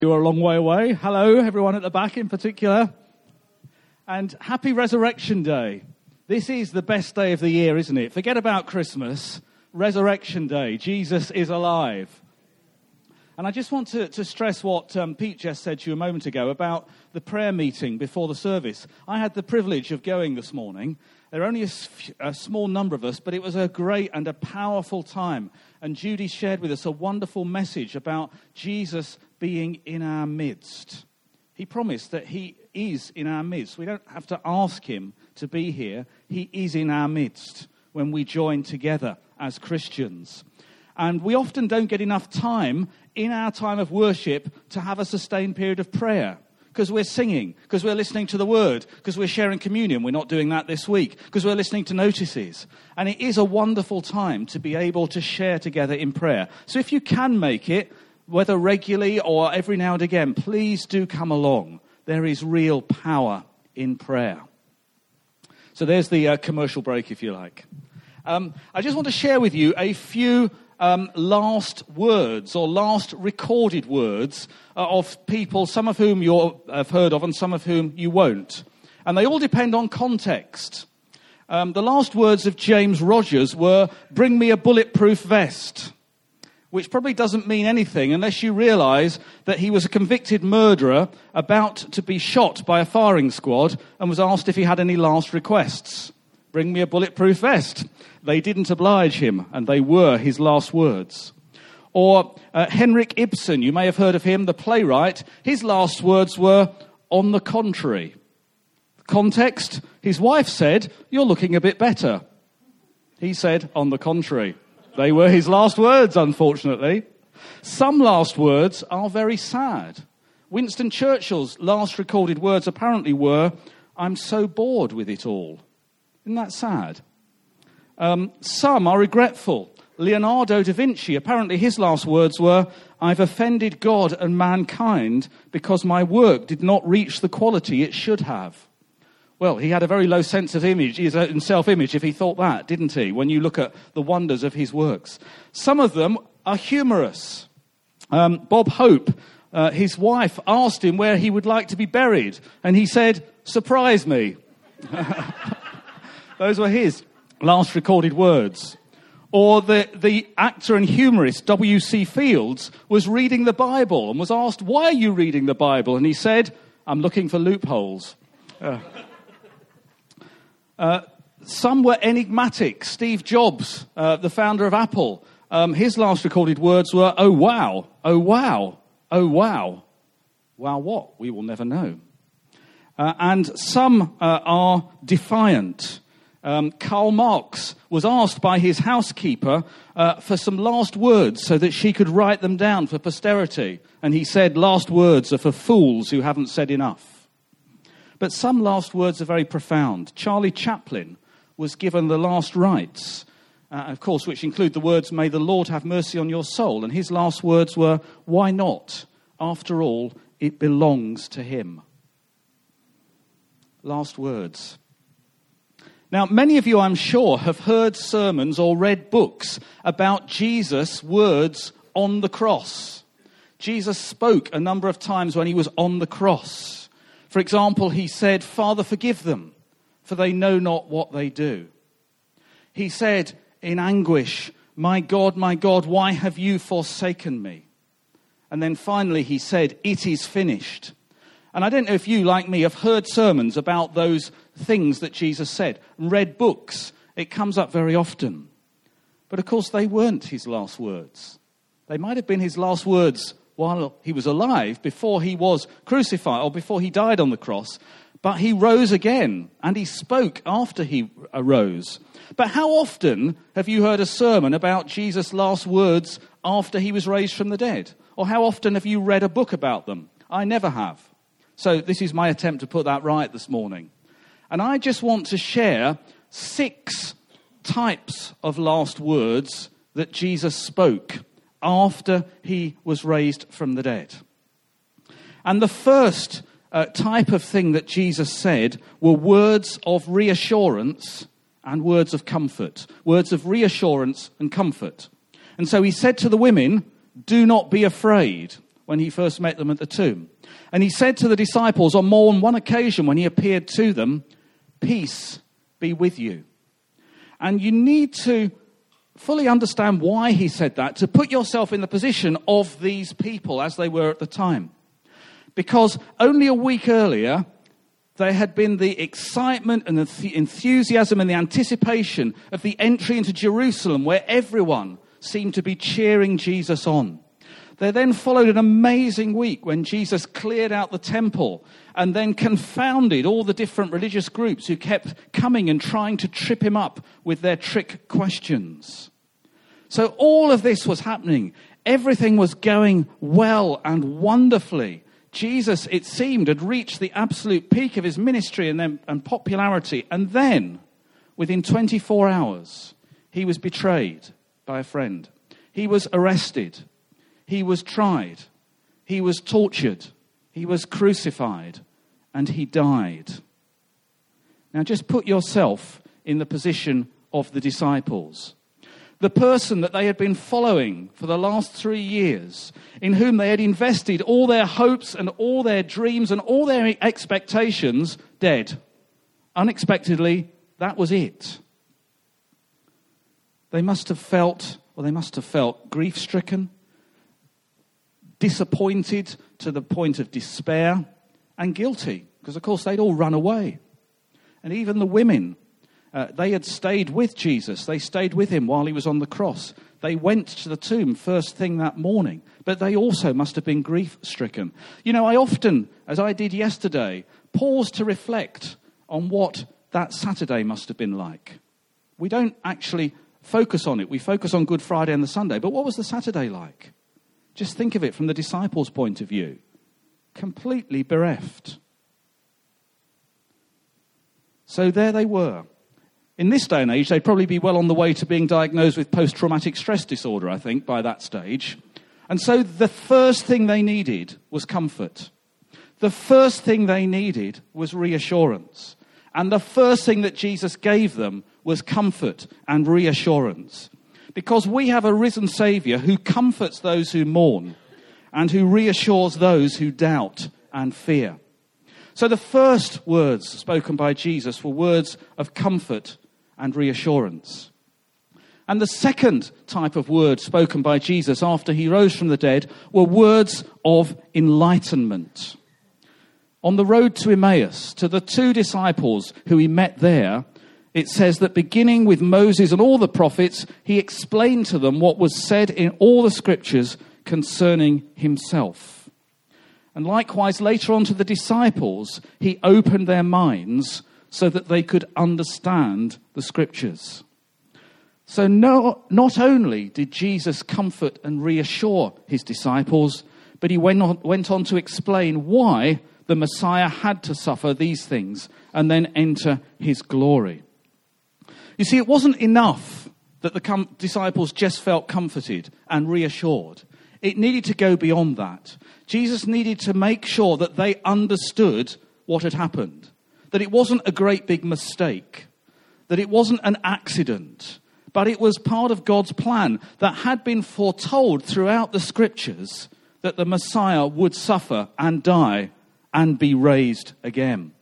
You are a long way away. Hello, everyone at the back in particular. And happy Resurrection Day. This is the best day of the year, isn't it? Forget about Christmas. Resurrection Day. Jesus is alive. And I just want to stress what Pete just said to you a moment ago about the prayer meeting before the service. I had the privilege of going this morning. There are only a small number of us, but it was a great and a powerful time. And Judy shared with us a wonderful message about Jesus being in our midst. He promised that he is in our midst. We don't have to ask him to be here. He is in our midst when we join together as Christians. And we often don't get enough time in our time of worship to have a sustained period of prayer. Because we're singing, because we're listening to the word, because we're sharing communion. We're not doing that this week, because we're listening to notices. And it is a wonderful time to be able to share together in prayer. So if you can make it, whether regularly or every now and again, please do come along. There is real power in prayer. So there's the commercial break, if you like. I just want to share with you a few last words or last recorded words of people, some of whom you have heard of and some of whom you won't. And they all depend on context. The last words of James Rogers were, "Bring me a bulletproof vest," which probably doesn't mean anything unless you realise that he was a convicted murderer about to be shot by a firing squad and was asked if he had any last requests. Bring me a bulletproof vest. They didn't oblige him, and they were his last words. Or Henrik Ibsen, you may have heard of him, the playwright. His last words were, "On the contrary." Context, his wife said, "You're looking a bit better." He said, "On the contrary." They were his last words, unfortunately. Some last words are very sad. Winston Churchill's last recorded words apparently were, "I'm so bored with it all." Isn't that sad? Some are regretful. Leonardo da Vinci, apparently his last words were, "I've offended God and mankind because my work did not reach the quality it should have." Well, he had a very low sense of image, his own self-image, if he thought that, didn't he, when you look at the wonders of his works. Some of them are humorous. Bob Hope, his wife asked him where he would like to be buried, and he said, "Surprise me." Those were his last recorded words. Or the actor and humorist W.C. Fields was reading the Bible and was asked, "Why are you reading the Bible?" And he said, "I'm looking for loopholes." Some were enigmatic. Steve Jobs, the founder of Apple, his last recorded words were, "Oh wow, oh wow, oh wow." Wow what? We will never know. And some are defiant. Karl Marx was asked by his housekeeper for some last words so that she could write them down for posterity. And he said, "Last words are for fools who haven't said enough." But some last words are very profound. Charlie Chaplin was given the last rites, of course, which include the words, "May the Lord have mercy on your soul." And his last words were, "Why not? After all, it belongs to him." Last words. Now, many of you, I'm sure, have heard sermons or read books about Jesus' words on the cross. Jesus spoke a number of times when he was on the cross. For example, he said, "Father, forgive them, for they know not what they do." He said in anguish, my God, why have you forsaken me?" And then finally he said, "It is finished." And I don't know if you, like me, have heard sermons about those things that Jesus said, read books. It comes up very often. But of course, they weren't his last words. They might have been his last words while he was alive, before he was crucified, or before he died on the cross. But he rose again, and he spoke after he arose. But how often have you heard a sermon about Jesus' last words after he was raised from the dead? Or how often have you read a book about them? I never have. So this is my attempt to put that right this morning. And I just want to share 6 types of last words that Jesus spoke after he was raised from the dead. And the first type of thing that Jesus said were words of reassurance and words of comfort. Words of reassurance and comfort. And so he said to the women, "Do not be afraid." when he first met them at the tomb. And he said to the disciples on more than one occasion when he appeared to them, "Peace be with you." And you need to fully understand why he said that, to put yourself in the position of these people as they were at the time. Because only a week earlier, there had been the excitement and the enthusiasm and the anticipation of the entry into Jerusalem, where everyone seemed to be cheering Jesus on. There then followed an amazing week when Jesus cleared out the temple and then confounded all the different religious groups who kept coming and trying to trip him up with their trick questions. So all of this was happening. Everything was going well and wonderfully. Jesus, it seemed, had reached the absolute peak of his ministry and popularity. And then, within 24 hours, he was betrayed by a friend. He was arrested. He was tried. He was tortured. He was crucified. And he died. Now just put yourself in the position of the disciples. The person that they had been following for the last 3 years, in whom they had invested all their hopes and all their dreams and all their expectations, dead. Unexpectedly, that was it. They must have felt grief-stricken, disappointed to the point of despair, and guilty, because of course they'd all run away. And even the women, they had stayed with Jesus. They stayed with him while he was on the cross. They went to the tomb first thing that morning, but they also must have been grief-stricken. You know, I often, as I did yesterday, pause to reflect on what that Saturday must have been like. We don't actually focus on it. We focus on Good Friday and the Sunday, but what was the Saturday like? Just think of it from the disciples' point of view. Completely bereft. So there they were. In this day and age, they'd probably be well on the way to being diagnosed with post-traumatic stress disorder, I think, by that stage. And so the first thing they needed was comfort. The first thing they needed was reassurance. And the first thing that Jesus gave them was comfort and reassurance. Because we have a risen Saviour who comforts those who mourn and who reassures those who doubt and fear. So the first words spoken by Jesus were words of comfort and reassurance. And the second type of word spoken by Jesus after he rose from the dead were words of enlightenment. On the road to Emmaus, to the 2 disciples who he met there, it says that beginning with Moses and all the prophets, he explained to them what was said in all the scriptures concerning himself. And likewise, later on to the disciples, he opened their minds so that they could understand the scriptures. So not only did Jesus comfort and reassure his disciples, but he went on to explain why the Messiah had to suffer these things and then enter his glory. You see, it wasn't enough that the disciples just felt comforted and reassured. It needed to go beyond that. Jesus needed to make sure that they understood what had happened. That it wasn't a great big mistake. That it wasn't an accident. But it was part of God's plan that had been foretold throughout the scriptures that the Messiah would suffer and die and be raised again.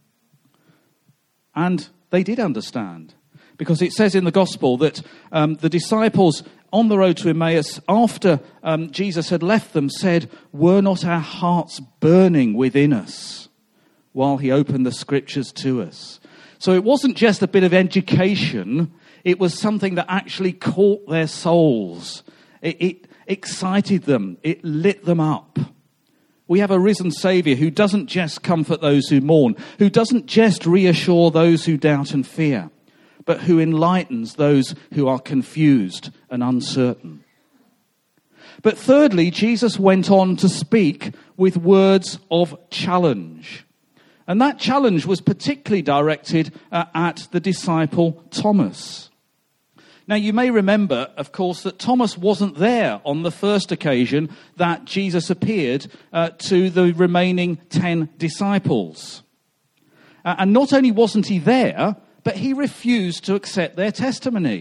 And they did understand. Because it says in the gospel that the disciples on the road to Emmaus, after Jesus had left them, said, "Were not our hearts burning within us while he opened the scriptures to us?" So it wasn't just a bit of education. It was something that actually caught their souls. It excited them. It lit them up. We have a risen Saviour who doesn't just comfort those who mourn, who doesn't just reassure those who doubt and fear, but who enlightens those who are confused and uncertain. But thirdly, Jesus went on to speak with words of challenge. And that challenge was particularly directed at the disciple Thomas. Now, you may remember, of course, that Thomas wasn't there on the first occasion that Jesus appeared to the remaining 10 disciples. And not only wasn't he there, but he refused to accept their testimony.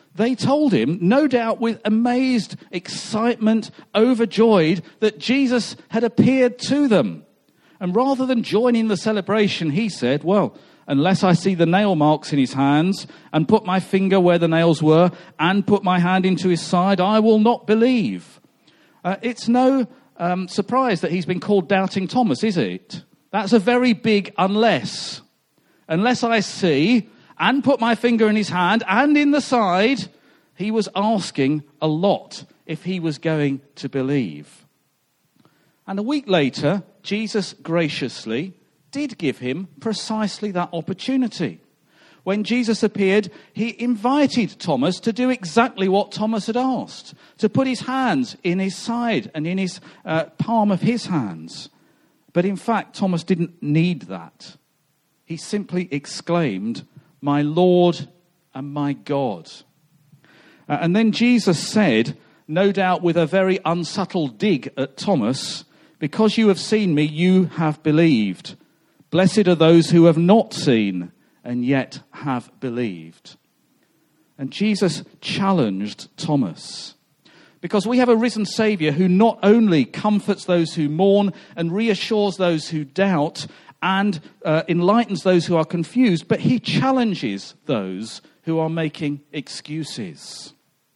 They told him, no doubt with amazed excitement, overjoyed, that Jesus had appeared to them. And rather than join in the celebration, he said, well, unless I see the nail marks in his hands and put my finger where the nails were and put my hand into his side, I will not believe. It's no surprise that he's been called Doubting Thomas, is it? That's a very big unless. Unless I see and put my finger in his hand and in the side, he was asking a lot if he was going to believe. And a week later, Jesus graciously did give him precisely that opportunity. When Jesus appeared, he invited Thomas to do exactly what Thomas had asked, to put his hands in his side and in his palm of his hands. But in fact, Thomas didn't need that. He simply exclaimed, "My Lord and my God." And then Jesus said, no doubt with a very unsubtle dig at Thomas, "Because you have seen me, you have believed. Blessed are those who have not seen and yet have believed." And Jesus challenged Thomas, because we have a risen Saviour who not only comforts those who mourn and reassures those who doubt and enlightens those who are confused, but he challenges those who are making excuses.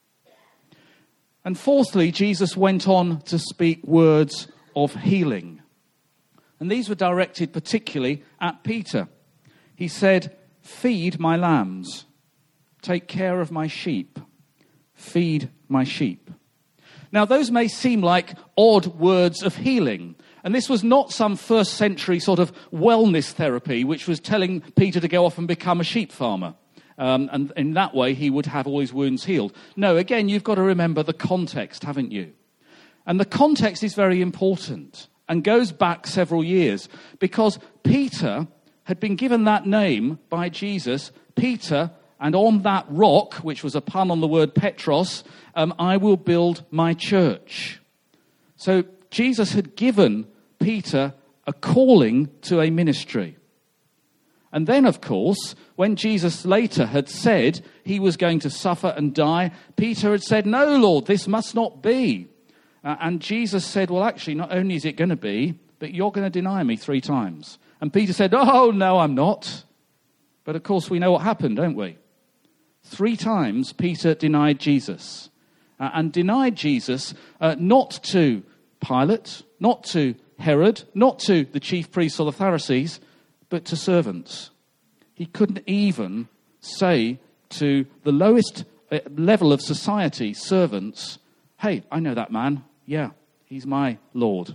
And fourthly, Jesus went on to speak words of healing. And these were directed particularly at Peter. He said, "Feed my lambs. Take care of my sheep. Feed my sheep." Now, those may seem like odd words of healing. And this was not some first century sort of wellness therapy, which was telling Peter to go off and become a sheep farmer. And in that way, he would have all his wounds healed. No, again, you've got to remember the context, haven't you? And the context is very important and goes back several years, because Peter had been given that name by Jesus, Peter, and on that rock, which was a pun on the word Petros, I will build my church. So Jesus had given Peter a calling to a ministry. And then, of course, when Jesus later had said he was going to suffer and die, Peter had said, "No, Lord, this must not be." And Jesus said, "Well, actually, not only is it going to be, but you're going to deny me 3 times. And Peter said, "Oh, no, I'm not." But of course, we know what happened, don't we? 3 times Peter denied Jesus. And denied Jesus not to Pilate, not to Herod, not to the chief priests or the Pharisees, but to servants. He couldn't even say to the lowest level of society, servants, "Hey, I know that man. Yeah, he's my Lord."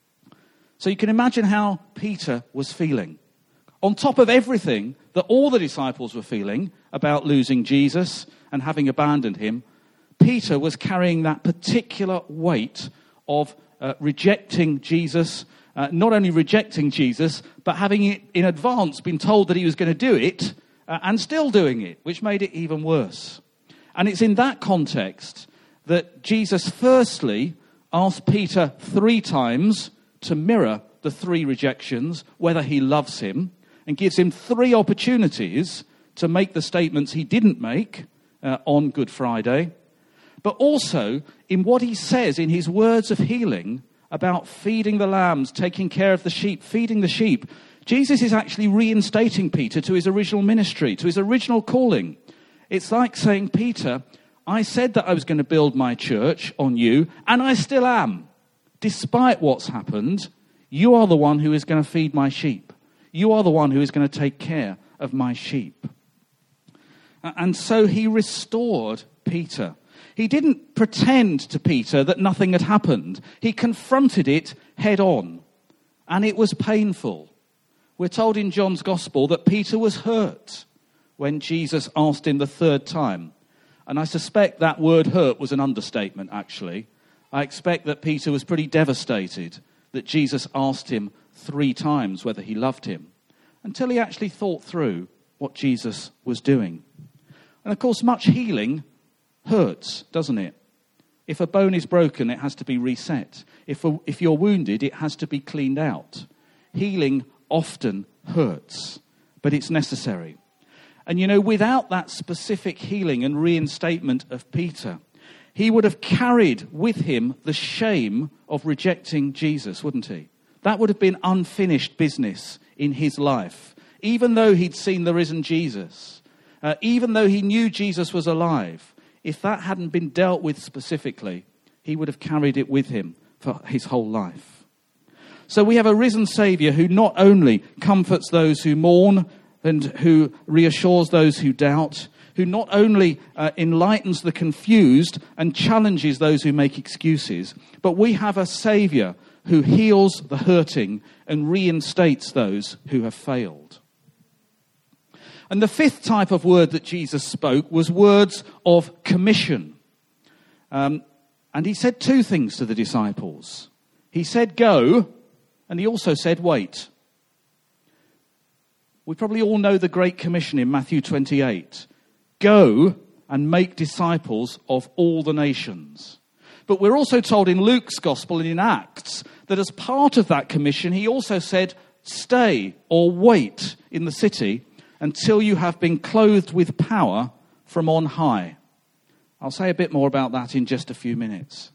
So you can imagine how Peter was feeling. On top of everything that all the disciples were feeling about losing Jesus and having abandoned him, Peter was carrying that particular weight of rejecting Jesus, not only rejecting Jesus, but having it in advance been told that he was going to do it and still doing it, which made it even worse. And it's in that context that Jesus firstly asked Peter 3 times to mirror the 3 rejections, whether he loves him, and gives him 3 opportunities to make the statements he didn't make on Good Friday, but also in what he says in his words of healing about feeding the lambs, taking care of the sheep, feeding the sheep. Jesus is actually reinstating Peter to his original ministry, to his original calling. It's like saying, "Peter, I said that I was going to build my church on you, and I still am. Despite what's happened, you are the one who is going to feed my sheep. You are the one who is going to take care of my sheep." And so he restored Peter. He didn't pretend to Peter that nothing had happened. He confronted it head on. And it was painful. We're told in John's Gospel that Peter was hurt when Jesus asked him the 3rd time. And I suspect that word hurt was an understatement, actually. I expect that Peter was pretty devastated that Jesus asked him 3 times whether he loved him, until he actually thought through what Jesus was doing. And of course, much healing hurts, doesn't it? If a bone is broken, it has to be reset. If you're wounded, it has to be cleaned out. Healing often hurts, but it's necessary. And you know, without that specific healing and reinstatement of Peter, he would have carried with him the shame of rejecting Jesus, wouldn't he? That would have been unfinished business in his life. Even though he'd seen the risen Jesus, even though he knew Jesus was alive, if that hadn't been dealt with specifically, he would have carried it with him for his whole life. So we have a risen Saviour who not only comforts those who mourn and who reassures those who doubt, who not only enlightens the confused and challenges those who make excuses, but we have a Saviour who heals the hurting and reinstates those who have failed. And the fifth type of word that Jesus spoke was words of commission. And he said two things to the disciples. He said, go, and he also said, wait. We probably all know the Great Commission in Matthew 28. Go and make disciples of all the nations. But we're also told in Luke's Gospel and in Acts that as part of that commission, he also said, stay or wait in the city until you have been clothed with power from on high. I'll say a bit more about that in just a few minutes.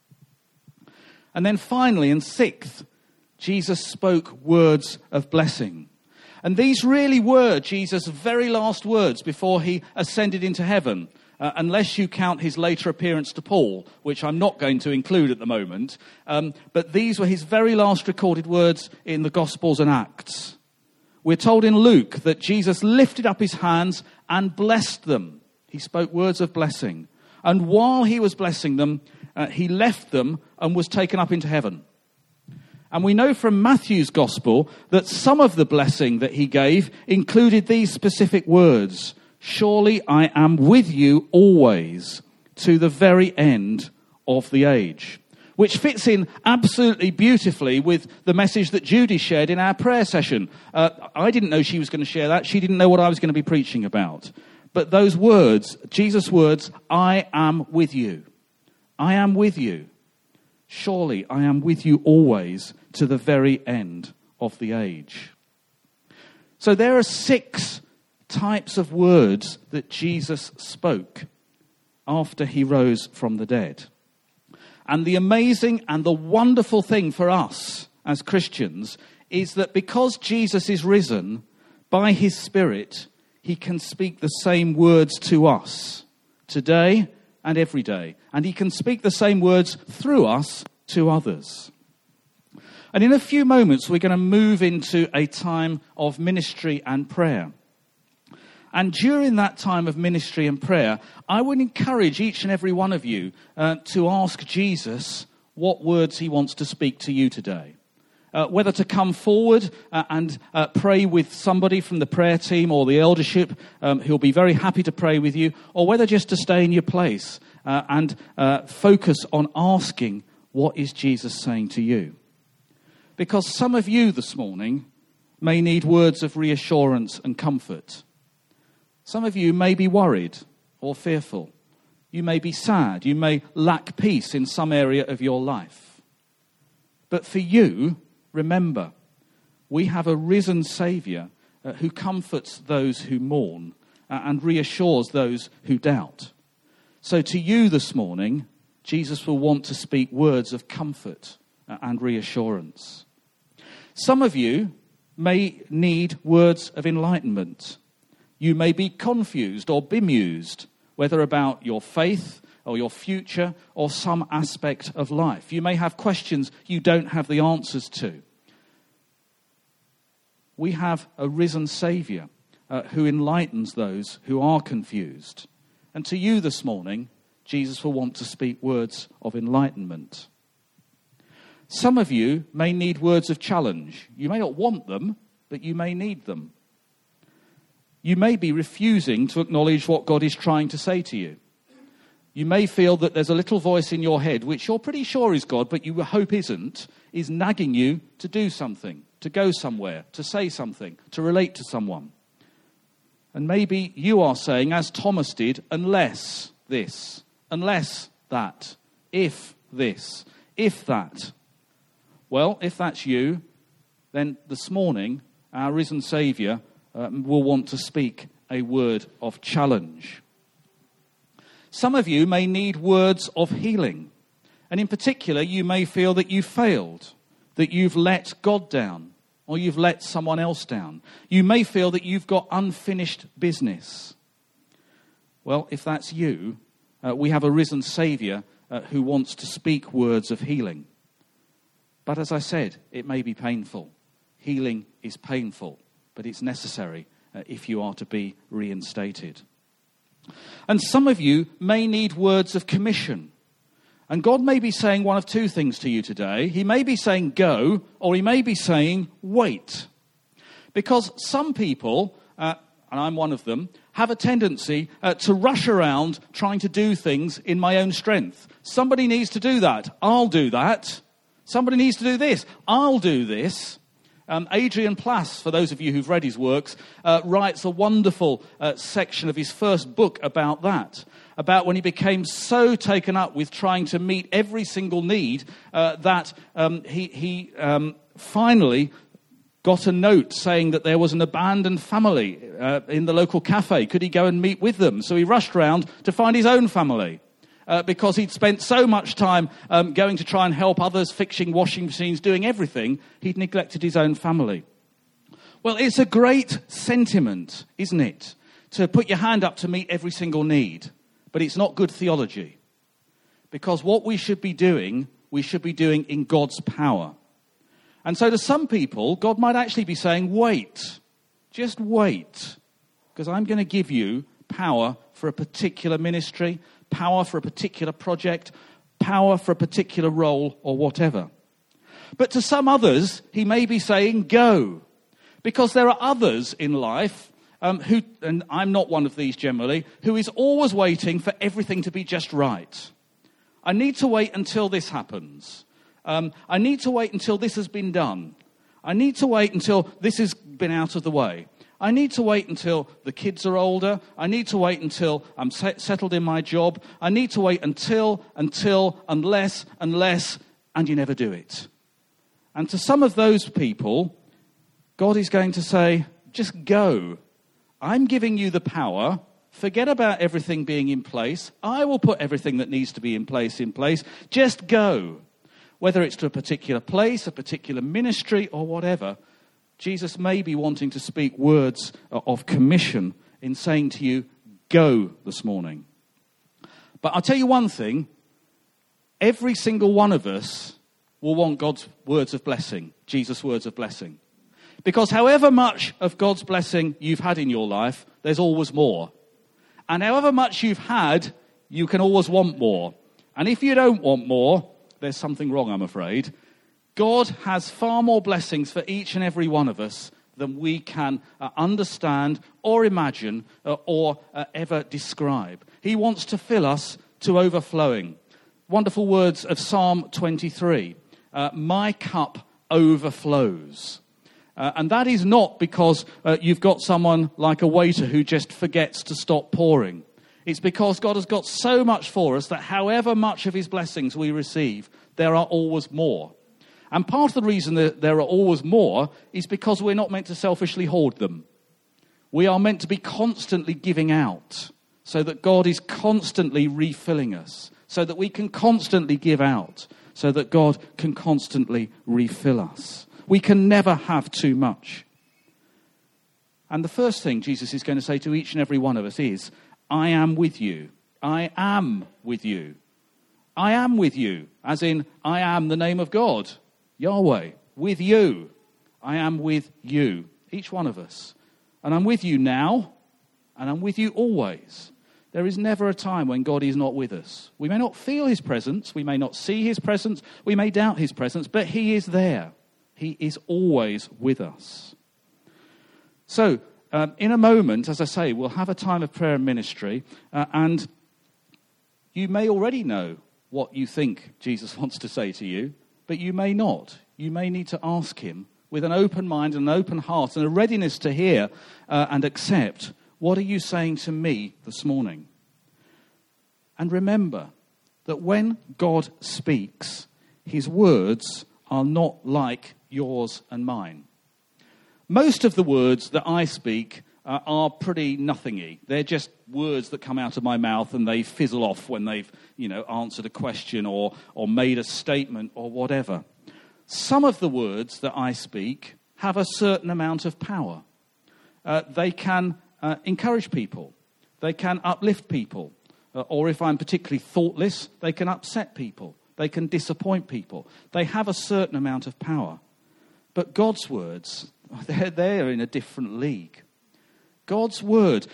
And then finally, and sixth, Jesus spoke words of blessing. And these really were Jesus' very last words before he ascended into heaven, unless you count his later appearance to Paul, which I'm not going to include at the moment. But these were his very last recorded words in the Gospels and Acts. We're told in Luke that Jesus lifted up his hands and blessed them. He spoke words of blessing. And while he was blessing them, he left them and was taken up into heaven. And we know from Matthew's Gospel that some of the blessing that he gave included these specific words. Surely I am with you always to the very end of the age. Which fits in absolutely beautifully with the message that Judy shared in our prayer session. I didn't know she was going to share that. She didn't know what I was going to be preaching about. But those words, Jesus' words, I am with you. I am with you. Surely I am with you always to the very end of the age. So there are 6 types of words that Jesus spoke after he rose from the dead. And the amazing and the wonderful thing for us as Christians is that because Jesus is risen, by his Spirit, he can speak the same words to us today and every day. And he can speak the same words through us to others. And in a few moments, we're going to move into a time of ministry and prayer. And during that time of ministry and prayer, I would encourage each and every one of you to ask Jesus what words he wants to speak to you today. Whether to come forward and pray with somebody from the prayer team or the eldership who'll be very happy to pray with you, or whether just to stay in your place and focus on asking, what is Jesus saying to you? Because some of you this morning may need words of reassurance and comfort. Some of you may be worried or fearful. You may be sad. You may lack peace in some area of your life. But for you, remember, we have a risen Saviour who comforts those who mourn and reassures those who doubt. So to you this morning, Jesus will want to speak words of comfort and reassurance. Some of you may need words of enlightenment. You may be confused or bemused, whether about your faith or your future or some aspect of life. You may have questions you don't have the answers to. We have a risen Saviour who enlightens those who are confused. And to you this morning, Jesus will want to speak words of enlightenment. Some of you may need words of challenge. You may not want them, but you may need them. You may be refusing to acknowledge what God is trying to say to you. You may feel that there's a little voice in your head, which you're pretty sure is God, but you hope isn't, is nagging you to do something, to go somewhere, to say something, to relate to someone. And maybe you are saying, as Thomas did, unless this, unless that, if this, if that. Well, if that's you, then this morning, our risen Saviour will want to speak a word of challenge. Some of you may need words of healing. And in particular, you may feel that you failed, that you've let God down, or you've let someone else down. You may feel that you've got unfinished business. Well, if that's you, we have a risen Saviour who wants to speak words of healing. But as I said, it may be painful. Healing is painful, but it's necessary if you are to be reinstated. And some of you may need words of commission. And God may be saying one of two things to you today. He may be saying go, or he may be saying wait. Because some people, and I'm one of them, have a tendency to rush around trying to do things in my own strength. Somebody needs to do that. I'll do that. Somebody needs to do this. I'll do this. Adrian Plass, for those of you who've read his works, writes a wonderful section of his first book about that, about when he became so taken up with trying to meet every single need that he finally got a note saying that there was an abandoned family in the local cafe. Could he go and meet with them? So he rushed round to find his own family. Because he'd spent so much time going to try and help others, fixing washing machines, doing everything, he'd neglected his own family. Well, it's a great sentiment, isn't it, to put your hand up to meet every single need. But it's not good theology. Because what we should be doing in God's power. And so to some people, God might actually be saying, wait, just wait, because I'm going to give you power for a particular ministry, power for a particular project, power for a particular role or whatever. But to some others, he may be saying, go. Because there are others in life who, and I'm not one of these generally, who is always waiting for everything to be just right. I need to wait until this happens. I need to wait until this has been done. I need to wait until this has been out of the way. I need to wait until the kids are older. I need to wait until I'm settled in my job. I need to wait until, unless, and you never do it. And to some of those people, God is going to say, just go. I'm giving you the power. Forget about everything being in place. I will put everything that needs to be in place. Just go. Whether it's to a particular place, a particular ministry, or whatever, Jesus may be wanting to speak words of commission in saying to you, go this morning. But I'll tell you one thing, every single one of us will want God's words of blessing, Jesus' words of blessing. Because however much of God's blessing you've had in your life, there's always more. And however much you've had, you can always want more. And if you don't want more, there's something wrong, I'm afraid. God has far more blessings for each and every one of us than we can understand or imagine or ever describe. He wants to fill us to overflowing. Wonderful words of Psalm 23. My cup overflows. And that is not because you've got someone like a waiter who just forgets to stop pouring. It's because God has got so much for us that however much of his blessings we receive, there are always more. And part of the reason that there are always more is because we're not meant to selfishly hoard them. We are meant to be constantly giving out so that God is constantly refilling us, so that we can constantly give out, so that God can constantly refill us. We can never have too much. And the first thing Jesus is going to say to each and every one of us is, I am with you. I am with you. I am with you, as in, I am the name of God, Yahweh, with you. I am with you, each one of us. And I'm with you now, and I'm with you always. There is never a time when God is not with us. We may not feel his presence, we may not see his presence, we may doubt his presence, but he is there. He is always with us. So, in a moment, as I say, we'll have a time of prayer and ministry, and you may already know what you think Jesus wants to say to you, but you may not. You may need to ask him with an open mind and an open heart and a readiness to hear and accept, what are you saying to me this morning? And remember that when God speaks, his words are not like yours and mine. Most of the words that I speak are pretty nothingy. They're just words that come out of my mouth and they fizzle off when they've, answered a question or made a statement or whatever. Some of the words that I speak have a certain amount of power. They can encourage people. They can uplift people. Or if I'm particularly thoughtless, they can upset people. They can disappoint people. They have a certain amount of power. But God's words, they're in a different league. God's word,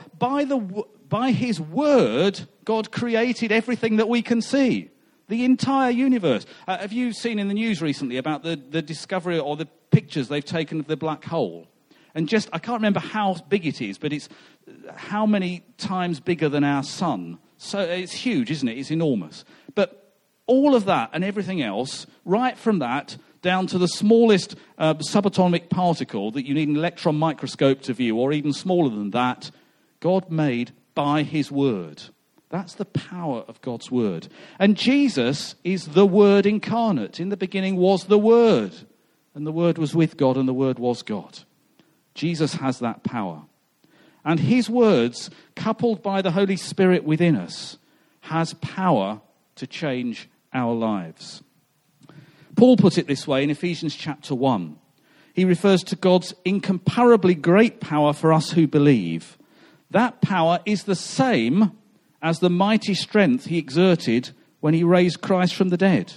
by his word, God created everything that we can see. The entire universe. Have you seen in the news recently about the discovery or the pictures they've taken of the black hole? And I can't remember how big it is, but it's how many times bigger than our sun. So it's huge, isn't it? It's enormous. But all of that and everything else, right from that down to the smallest subatomic particle that you need an electron microscope to view, or even smaller than that, God made by his word. That's the power of God's word. And Jesus is the Word incarnate. In the beginning was the Word, and the Word was with God, and the Word was God. Jesus has that power. And his words, coupled by the Holy Spirit within us, has power to change our lives. Paul put it this way in Ephesians chapter 1. He refers to God's incomparably great power for us who believe. That power is the same as the mighty strength he exerted when he raised Christ from the dead.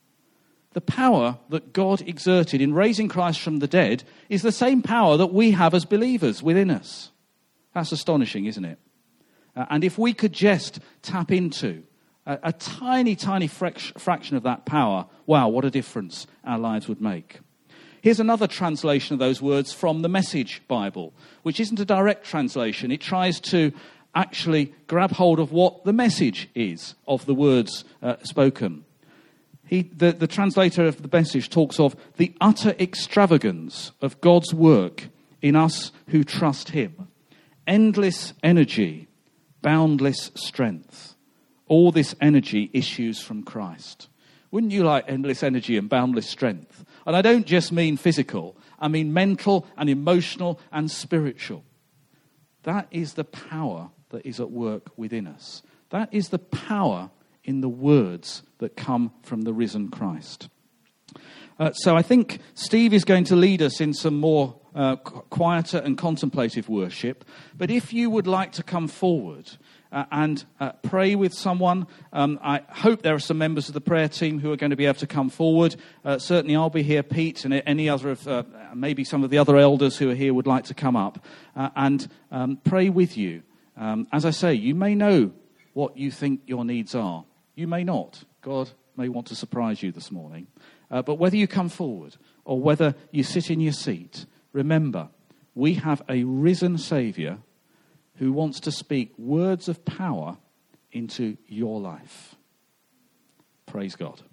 The power that God exerted in raising Christ from the dead is the same power that we have as believers within us. That's astonishing, isn't it? And if we could just tap into a tiny, tiny fraction of that power, wow, what a difference our lives would make. Here's another translation of those words from the Message Bible, which isn't a direct translation. It tries to actually grab hold of what the message is of the words spoken. The translator of the Message talks of the utter extravagance of God's work in us who trust him. Endless energy, boundless strength. All this energy issues from Christ. Wouldn't you like endless energy and boundless strength? And I don't just mean physical. I mean mental and emotional and spiritual. That is the power that is at work within us. That is the power in the words that come from the risen Christ. So I think Steve is going to lead us in some more quieter and contemplative worship. But if you would like to come forward and pray with someone, I hope there are some members of the prayer team who are going to be able to come forward. Certainly I'll be here, Pete, and any other of maybe some of the other elders who are here would like to come up and pray with you. As I say, you may know what you think your needs are. You may not. God may want to surprise you this morning. But whether you come forward or whether you sit in your seat, remember, we have a risen Saviour who wants to speak words of power into your life. Praise God.